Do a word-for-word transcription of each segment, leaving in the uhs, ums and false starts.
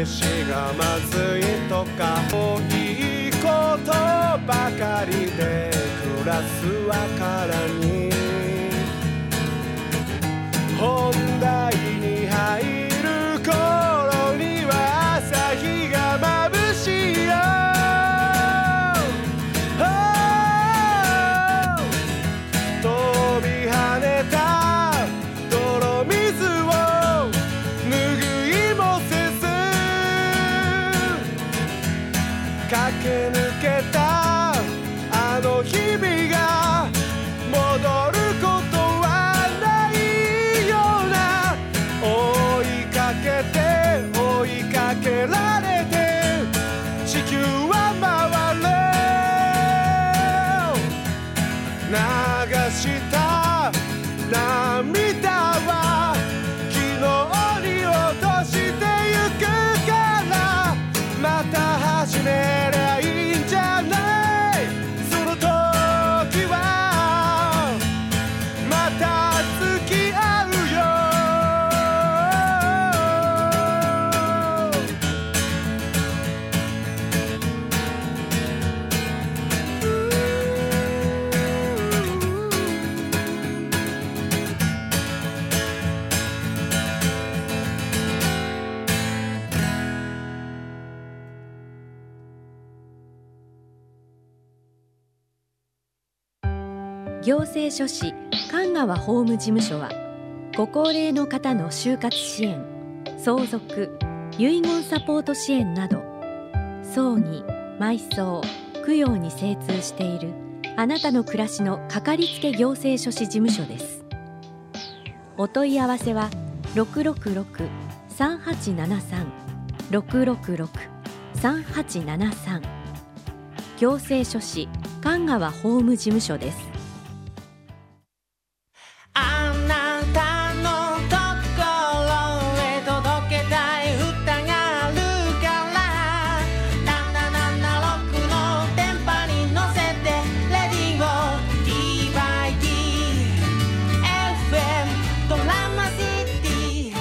飯がまずいとか多いことばかりでクラスわからに本題に入る頃には朝日が眩しいよ、oh、飛び跳ねた泥水を拭いもせず駆け抜けたあの日々が戻ることはないような、追いかけて追いかけられて地球は回る、流した涙は昨日に落としてゆくからまた始めりゃいいんじゃない、その時はまた付き合うよ。 行政書士神川法務事務所はご高齢の方の就活支援、相続、遺言サポート支援など葬儀、埋葬、供養に精通しているあなたの暮らしのかかりつけ行政書士事務所です。お問い合わせは ろくろくろく さんはちななさん ろくろくろく さんはちななさん 行政書士神川法務事務所です。 あなたのところへ届けたい歌があるからななななろくの電波に乗せてレディオ ディーワイディー エフエム ドラマシティ。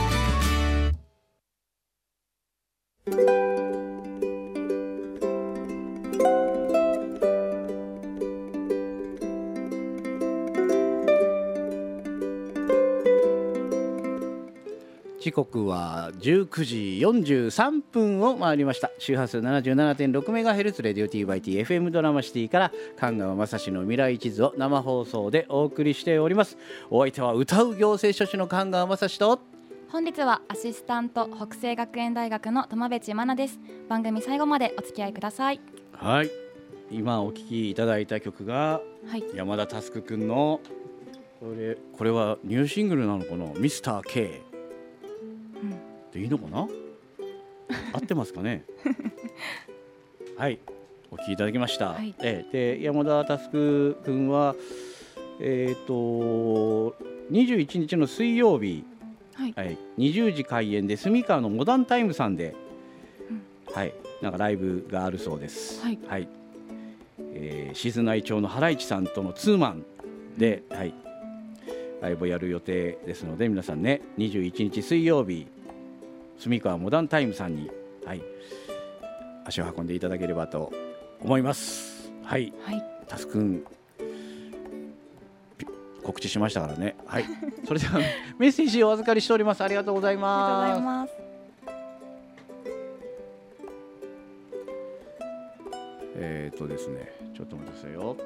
時刻はじゅうくじよんじゅうさんぷんを回りました。周波数 ななじゅうななてんろくメガヘルツ レディオ ティーワイティー エフエム ドラマシティから神川雅史の未来地図を生放送でお送りしております。お相手は歌う行政書士の神川雅史と、 本日はアシスタント北西学園大学の苫部知真奈です。番組最後までお付き合いください。 はい、今お聴きいただいた曲が、はい、山田佑くんのこれ、これはニューシングルなのかな、ミスター Kでいいのかな合ってますかねはい、お聞きいただきました、はい、えで山田佑くんは、えー、とにじゅういちにちの水曜日、はいはい、にじゅうじ開演で住川のモダンタイムさんで、うん、はい、なんかライブがあるそうです、はいはい、えー、静内町の原市さんとのツーマンで、はい、ライブをやる予定ですので、皆さんね、にじゅういちにち水曜日住川モダンタイムさんに、はい、足を運んでいただければと思います。はい、はい、タスくん告知しましたからね。はい、それではメッセージをお預かりしております。ありがとうございます。ありがとうございます。えーとですね、ちょっと待ってくださいよ。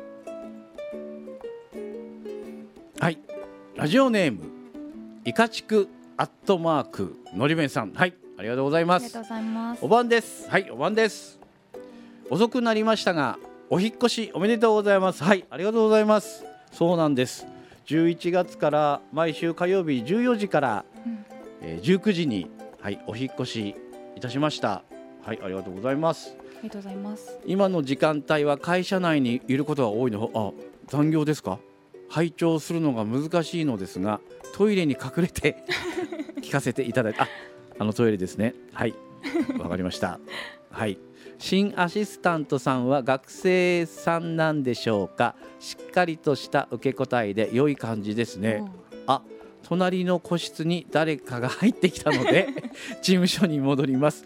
はい、ラジオネームいかちくアットマークのり弁さん、はい、ありがとうございます。 ありがとうございます。 お晩です。はい、お晩です。遅くなりましたがお引っ越しおめでとうございます。はい、ありがとうございます。そうなんです。じゅういちがつから毎週火曜日じゅうよじから、うんえー、じゅうくじに、はい、お引っ越しいたしました。はい、ありがとうございます。 ありがとうございます。 今の時間帯は会社内にいることが多いの。あ、残業ですか。拝聴するのが難しいのですがトイレに隠れて聞かせていただいて、あ、あのトイレですね。はい、わかりましたはい、新アシスタントさんは学生さんなんでしょうか。しっかりとした受け答えで良い感じですね。あ、隣の個室に誰かが入ってきたので事務所に戻ります。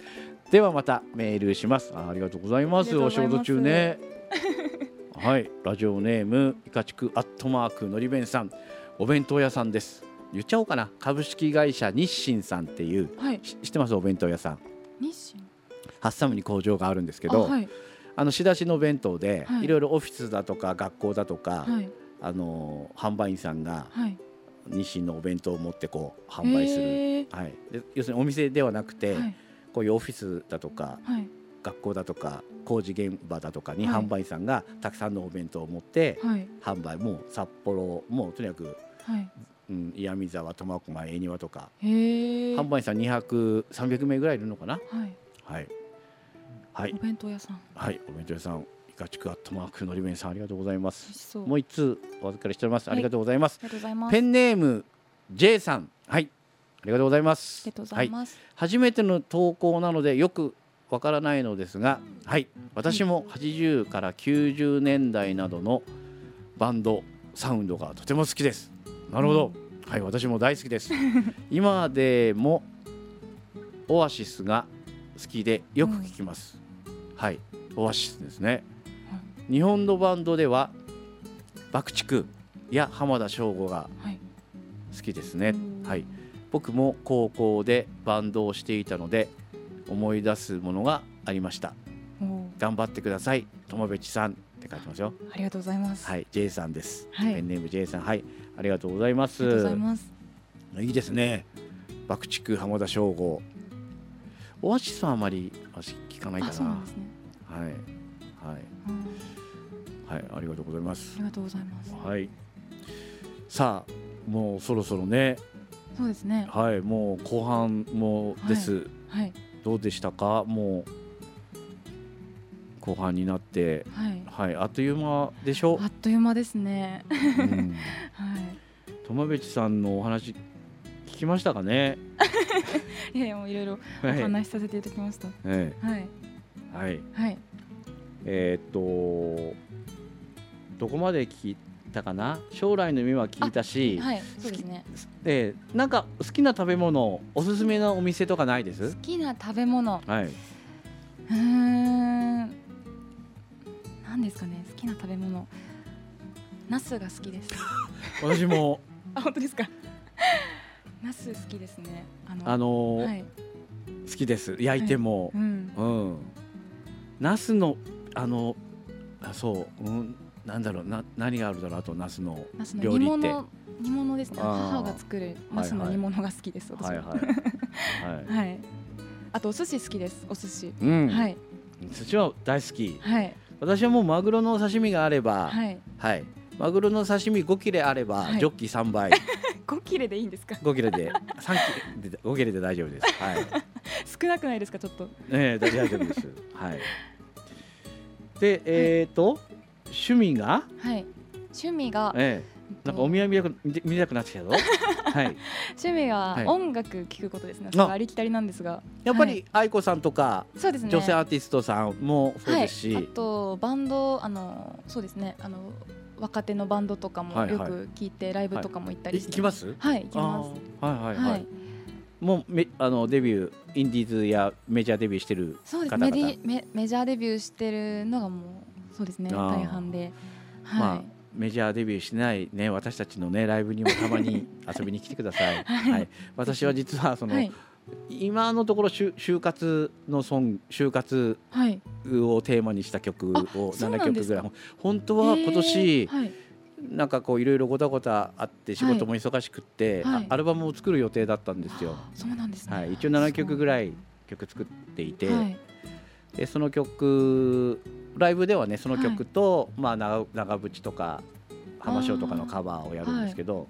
ではまたメールします。 あ, ありがとうございます。お仕事中ねはい、ラジオネームいかちくアットマークのり弁さん、お弁当屋さんです。言っちゃおうかな。株式会社日清さんっていう、はい、知ってます？お弁当屋さん。日清ハッサムに工場があるんですけど、あ、はい、あの仕出しの弁当で、はい、いろいろオフィスだとか学校だとか、はい、あの販売員さんが、はい、日清のお弁当を持ってこう販売する、はい、で要するにお店ではなくて、はい、こういうオフィスだとか、はい、学校だとか工事現場だとかに販売員さんがたくさんのお弁当を持って、はい、販売、もう札幌、もうとにかく、はい、うん、岩見沢、苫小牧、恵庭とか販売員さんにひゃく、さんびゃくめいぐらいいるのかな。はいはいはい、お弁当屋さん、はい、お弁当屋さん、いかちくアットマークのり弁さん、ありがとうございます。もう一通お預かりしております、はい、ありがとうございます。ペンネーム J さん、はい、ありがとうございます。ありがとうございます、はい、初めての投稿なのでよくわからないのですが、はい、私もはちじゅうからきゅうじゅうねんだいなどのバンドサウンドがとても好きです。なるほど、うん、はい、私も大好きです今でもオアシスが好きでよく聞きます、うん、はい、オアシスですね、うん、日本のバンドでは爆竹や浜田省吾が好きですね、はい、僕も高校でバンドをしていたので思い出すものがありました。頑張ってください、友部さんって書いてますよ。 ありがとうございます。 はい、J さんです、はい、ペンネーム J さん、はい、ありがとうございます。 ありがとうございます。 いいですね、爆竹、浜田省吾。オアシスはあまり聞かないかな。 そうなんですね。 はいはい、うん、はい、ありがとうございます。 ありがとうございます。 はい、さあもうそろそろね。 そうですね。 はい、もう後半もです。はいはい、どうでしたか？もう後半になって、はいはい、あっという間でしょう。 あっという間ですね。うん、 はい。友部さんのお話聞きましたかね？ いやいや、もういろいろお話しさせていただきました。はい。はいはいはい、えー、っとどこまで聞いたかな。将来の夢は聞いたし、 はい、そうですね。 で、なんか好きな食べ物、おすすめのお店とかないです？ 好きな食べ物、はい、うーん、なんですかね。好きな食べ物、ナスが好きです私もあ、本当ですか？ナス好きですね。 あの、あのーはい、好きです。焼いても、はい、うんうん、ナスのあのあそう、うん、なんだろうな、何があるだろう。あとナスの料理って、 煮物ですね。母が作るナスの煮物が好きです。 はいはい私は。はいはい、はい。あとお寿司好きです。お寿司。 うん、 はい。 寿司は大好き。 はい。私はもうマグロの刺身があれば、はいはい。マグロの刺身ご切れあれば、はい、ジョッキさんばい。 ご切れでいいんですか？ ご切れで、さん切れで、ご切れで大丈夫です。はい。 少なくないですか、ちょっと。 ね、大丈夫です。はい。で、えっ、ー、と、はい、趣味が、 はい、趣味が、 ええ、なんかお見合い見たく見たくなってきたぞ。はい。 趣味は音楽聴くことですね。ありきたりなんですが、 やっぱり愛子さんとか、 そうですね、 女性アーティストさんもそうですし、 はい、あとバンド、あのそうですね、あの若手のバンドとかもよく聞いて、はいはい、ライブとかも行ったりして、 行きます？ はい、行きます。 はいはいはい。はい、もうめあのデビュー、インディーズやメジャーデビューしてる方々。そうです。メディメメジャーデビューしてるのがもうそうですね、大半で、はい。まあメジャーデビューしないね、私たちのねライブにもたまに遊びに来てください。はい、はい。私は実はその、はい、今のところ就就活のソング、就活をテーマにした曲をななきょくぐらい、本当は今年、はい、なんかこういろいろごたごたあって仕事も忙しくって、はい、アルバムを作る予定だったんですよ。 そうなんですね。 はい、一応ななきょくぐらい曲作っていて、はい、でその曲ライブではね、その曲と、はい、まあ、長, 長渕とか浜翔とかのカバーをやるんですけど、はい、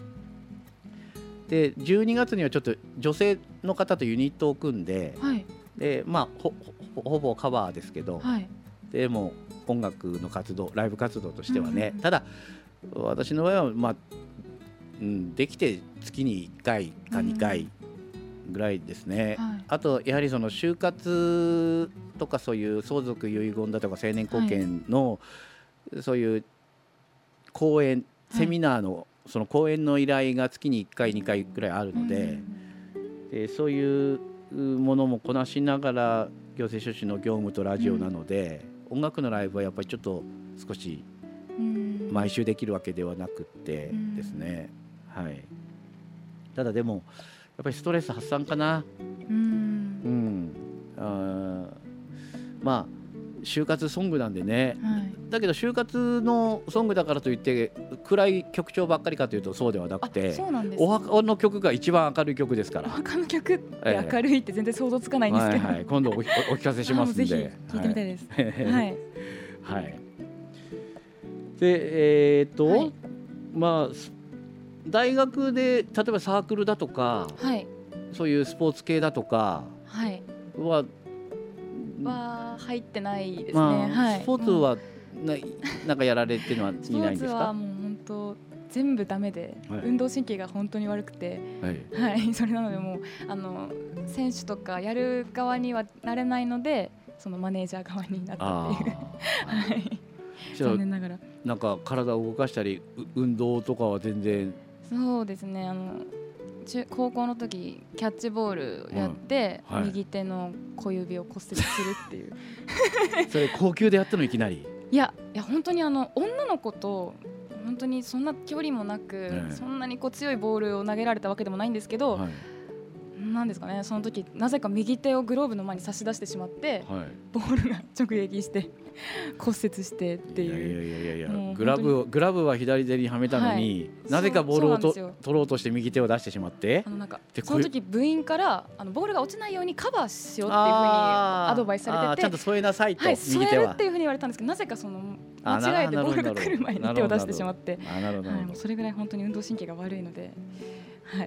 でじゅうにがつにはちょっと女性の方とユニットを組んで、はい、でまあ、ほ, ほ, ほぼカバーですけど、はい、でも音楽の活動、ライブ活動としてはね、うん、ただ私の場合は、まあうん、できて月にいっかいかにかいぐらいですね、うん、はい、あとやはりその就活とかそういう相続遺言だとか成年後見の、はい、そういう講演セミナーの、はい、その講演の依頼が月にいっかいにかいぐらいあるので、うん、でそういうものもこなしながら行政書士の業務とラジオなので、うん、音楽のライブはやっぱりちょっと少し毎週できるわけではなくってですね、うん、はい、ただでもやっぱりストレス発散かな、うん、うん、あ、まあ就活ソングなんでね、はい、だけど就活のソングだからといって暗い曲調ばっかりかというとそうではなくて、そうなんです、ね、お墓の曲が一番明るい曲ですから。 お墓の曲って明るいって全然想像つかないんですけど、 はいはい、今度 お, お聞かせしますんでぜひ聞いてみたいです。はい、はいはい、でえー、っと、はい、まあ大学で例えばサークルだとか、はい、そういうスポーツ系だとかは、 は入ってないですね、 まあはい、 スポーツはな、うん、なんかやられてるのはいないんですか？スポーツはもう本当全部ダメで、はい、運動神経が本当に悪くて、はいはい、それなのでもうあの選手とかやる側にはなれないので、そのマネージャー側になったっていうはい、残念ながらなんか体を動かしたり運動とかは全然。 そうですね、あの中高校の時キャッチボールやって、うんはい、右手の小指を骨折するっていうそれ高級でやったのいきなり？ いやいや本当にあの女の子と本当にそんな距離もなく、ね、そんなにこう強いボールを投げられたわけでもないんですけど、はい、なんですかね、その時なぜか右手をグローブの前に差し出してしまって、はい、ボールが直撃して骨折してっていう。いやいやいやいや、 グラブグラブは左手にはめたのに、はい、なぜかボールをと取ろうとして右手を出してしまって、 あのなんかその時部員からあのボールが落ちないようにカバーしようっていうふうにアドバイスされてて、 ちゃんと添えなさいと、 はい、 右手は添えるっていうふうに言われたんですけど、なぜかその間違えてボールが来る前に手を出してしまって、はい、もうそれぐらい本当に運動神経が悪いので、はい、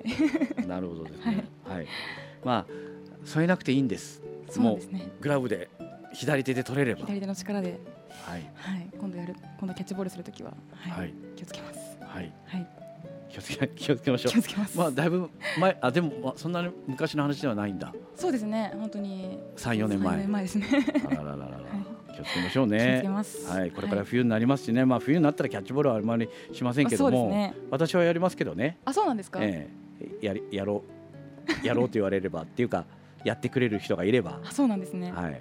なるほどですね、はいはい、まあ添えなくていいんです。 そうですね、もうグラブで左手で取れれば、 左手の力で、 はいはい、今度やる今度キャッチボールするときは、はいはい、気をつけます。 はい、 はい、 気をつけ気をつけましょう。 気をつけます。 まあだいぶ前、あでも、まあ、そんなに昔の話ではないんだ。 そうですね、本当にさん、よねんまえ。 さん、よねんまえですね。 あららららら、はい、気をつけましょうね。 気をつけます。 はい、これから冬になりますしね、まあ冬になったらキャッチボールはあまりしませんけども、ね、私はやりますけどね。 あ、そうなんですか。 えー、やりやろうやろうと言われればっていうかやってくれる人がいれば。 あ、そうなんですね。 はい。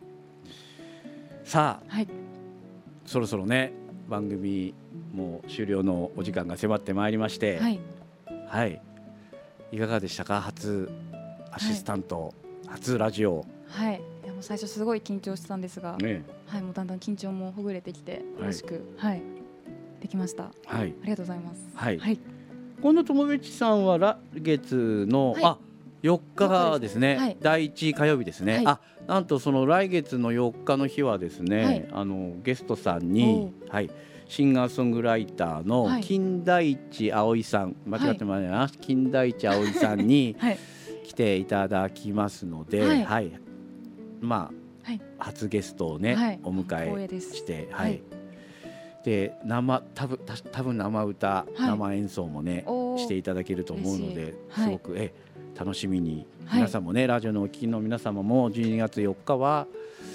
さあ、 はい、 そろそろね番組もう終了のお時間が迫ってまいりまして、はい、はい、いかがでしたか？初アシスタント、はい、初ラジオ。 はい、いやもう最初すごい緊張してたんですが、ね、はい、もうだんだん緊張もほぐれてきて楽しく、はい、はい、できました。はい、ありがとうございます。 はい、はい、今度友道さんは来月の、はい、あよっかがですね、はい、だいいち火曜日ですね、はい、あなんとその来月のよっかの日はですね、はい、あのゲストさんに、はい、シンガーソングライターの金田一葵さん、間違ってもないな、はい、金田一葵さんに来ていただきますので、はいはい、まあ、はい、初ゲストをね、はい、お迎えして、はいはい、で生多分多分生歌、はい、生演奏もねしていただけると思うので、すごく、え楽しみに、はい、皆さんもねラジオのお聞きの皆様もじゅうにがつよっかは、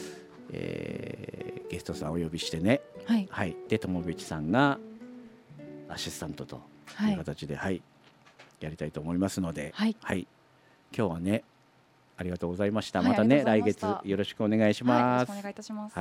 えー、ゲストさんをお呼びしてね、はいはい、で友道さんがアシスタントという形で、はいはい、やりたいと思いますので、はいはい、今日はねありがとうございました。はい、またね来月よろしくお願いします。 はい、よろしくお願いいたします。 はい。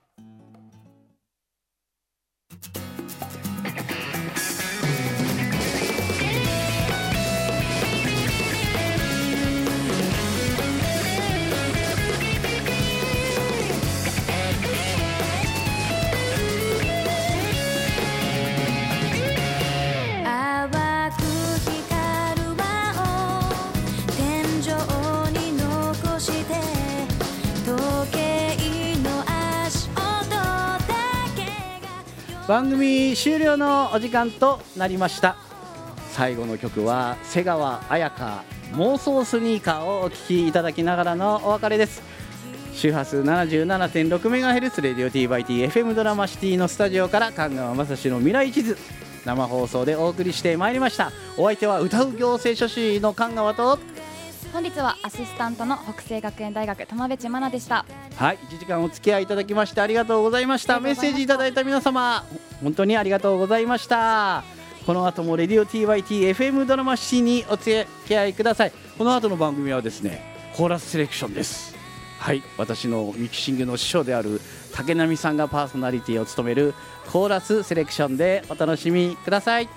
番組終了のお時間となりました。最後の曲は瀬川綾香妄想スニーカーをお聴きいただきながらのお別れです。周波数 ななじゅうななてんろくメガヘルツ レディオ T by T エフエム ドラマシティのスタジオから神川雅史の未来地図生放送でお送りしてまいりました。お相手は歌う行政書士の神川と、 本日はアシスタントの北西学園大学玉部知真奈でした。 はい、いちじかんお付き合いいただきましてありがとうございました。メッセージいただいた皆様本当にありがとうございました。この後もレディオ ティーワイティーエフエム ドラマシティにお付き合いください。この後の番組はですねコーラスセレクションです。 はい、私のミキシングの師匠である竹波さんがパーソナリティを務めるコーラスセレクションでお楽しみください。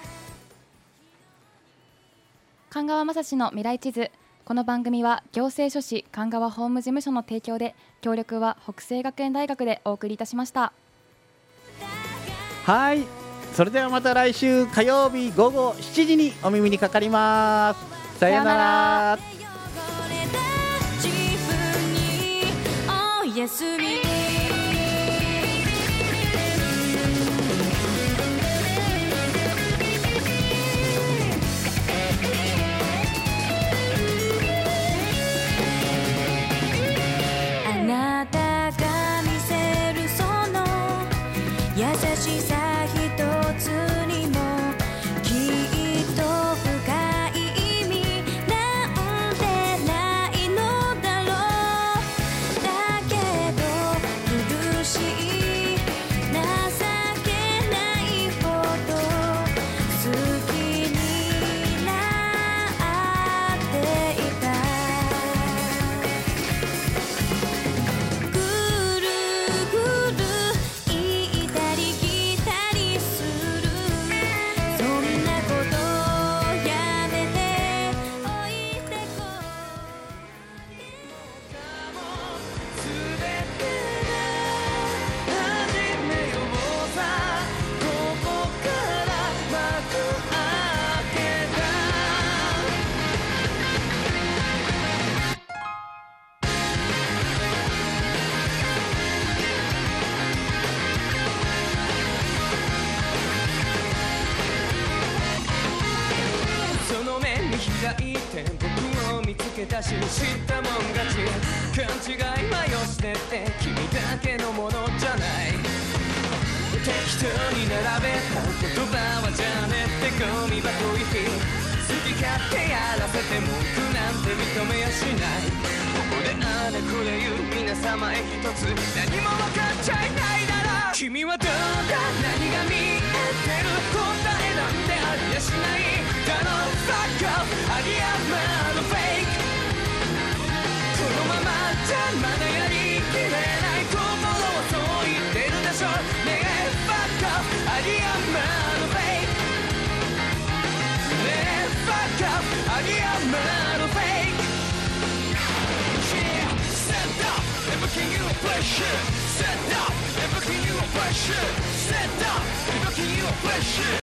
菅川雅史の未来地図。この番組は行政書士菅川法務事務所の提供で、協力は北西学園大学でお送りいたしました。 はい、それではまた来週火曜日午後しちじにお耳にかかります。さようなら。 あなたが見せるその優しさ一つにもきっと深い意味なんてないのだろう。だけど苦しい情けないほど好きになっていた。ぐるぐる行ったり来たりする。そんなことやめておいてこ全てが始めようさ。ここから幕開けた。その目に開いて僕を見つけたし、知ったもん勝ち。勘違いはよしてって君だけのものじゃない。適当に並べた言葉はじゃねってゴミ箱行き。好き勝手やらせて文句なんて認めやしない。ここであれこれ言う皆様へ一つ何も分かっちゃいないだろう。君はどうだ、何が見えてる、答えなんてありやしないだろう。Fuck off、ありやまのフェイク。このままじゃまだやりきれない。心はそう言ってるでしょ。ねえ Fuck off、ありやまのフェイク。ねえ Fuck off、ありやまのフェイク。Yeah, stand up, never can you play shit. Stand up, never can you play shit. Stand up, never can you play shit.